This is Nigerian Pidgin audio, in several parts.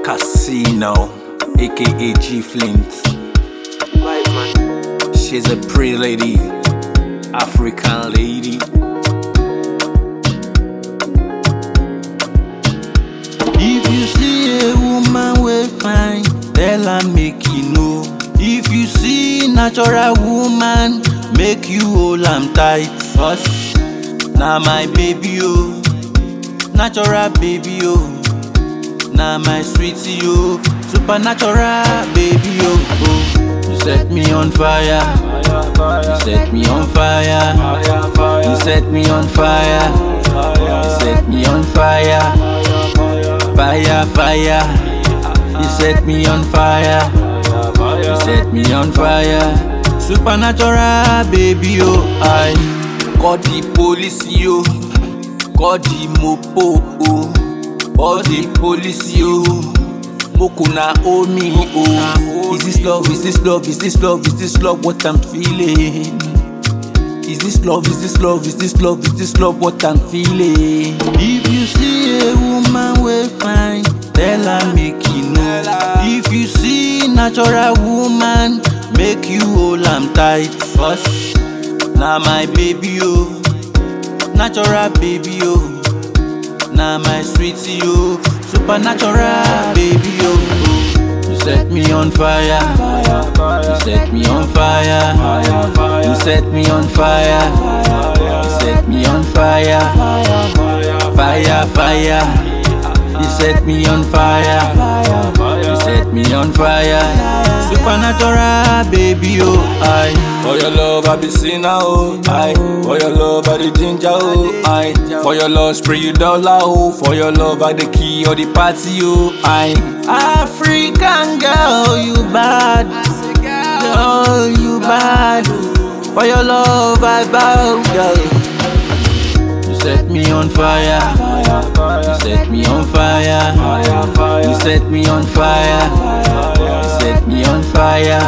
Casino, aka G Flint. She's a pretty lady, African lady. If you see a woman wey fine, tell her make you know. If you see natural woman, make you hold am tight. Cause na my baby oh, natural baby oh, na my sweetie oh, supernatural baby oh. You set me on fire, you set me on fire, you set me on fire, you set me on fire, fire, fire. You set me on fire, you set me on fire, supernatural baby oh. I Call the police yo, call the mopo oh, call the police yo. Mokuna owe me oh. Is this love? Is this love? Is this love? Is this love? What I'm feeling? Is this love? Is this love? Is this love? Is this love? What I'm feeling? If you see a woman wey fine, tell her make you know. If you see natural woman, make you hold am tight. Cause na my baby oh, natural baby oh, na my sweetie oh, supernatural baby oh. You set me on fire, you set me on fire, you set me on fire, you set me on fire, fire, fire. You set me on fire, you set me on fire, supernatural baby oh. I For your love I be sinner oh, I for your love I the ginger oh, I for your love spray you dollar oh, for your love I the key or the party oh, I African girl you bad, girl you bad. For your love I bow down. You set me on fire, you set me on fire, you set me on fire, you set me on fire,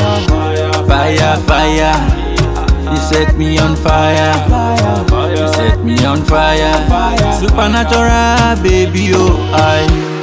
fire, fire. You set me on fire, you set me on fire, supernatural baby oh. I